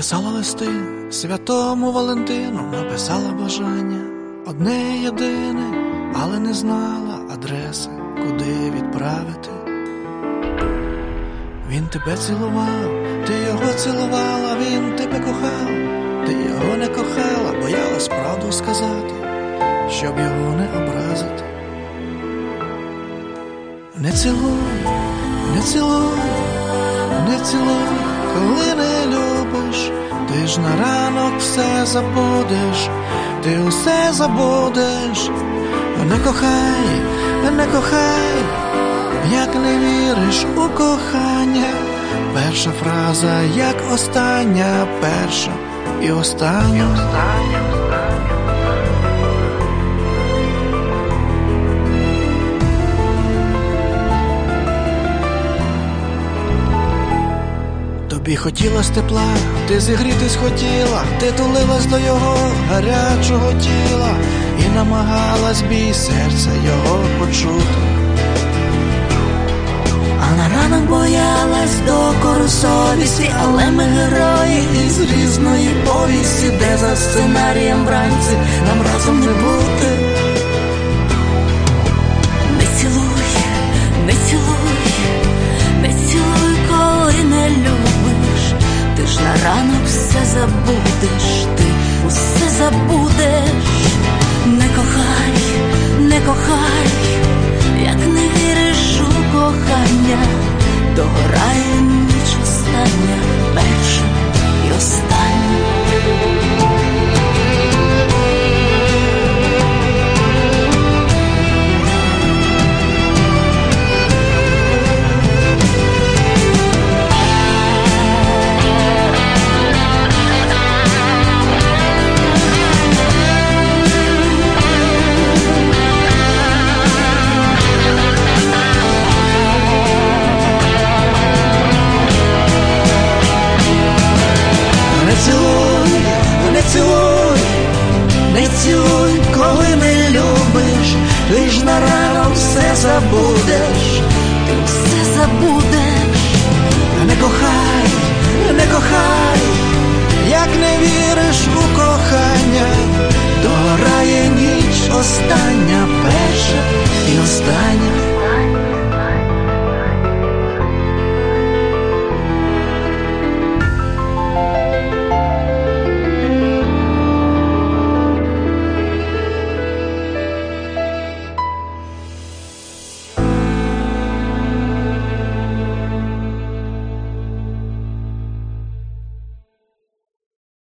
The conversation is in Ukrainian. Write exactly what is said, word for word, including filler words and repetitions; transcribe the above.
Писала листи святому Валентину, написала бажання одне єдине, але не знала адреси, куди відправити. Він тебе цілував, ти його цілувала, він тебе кохав, ти його не кохала, боялась правду сказати, щоб його не образити. Не цілуй, не цілуй, не цілуй, коли не любиш, ти ж на ранок все забудеш, ти усе забудеш. Не кохай, не кохай, як не віриш у кохання. Перша фраза, як остання, перша і остання. Тобі хотілось тепла, ти зігрітись хотіла, ти тулилась до його гарячого тіла і намагалась бій серця його почути. А на ранок боялась докору совісті, але ми герої із різної повісті, де за сценарієм вранці нам разом не бути. Не цілуй, не цілуй, не цілуй, коли не любиш, ти ж на ранок все забудеш, ти усе забудеш. Не кохай, не кохай, як не віриш у кохання, догорає ніч остання, перша і остання. Не цілуй, коли не любиш, ти ж на ранок все забудеш, ти все забудеш.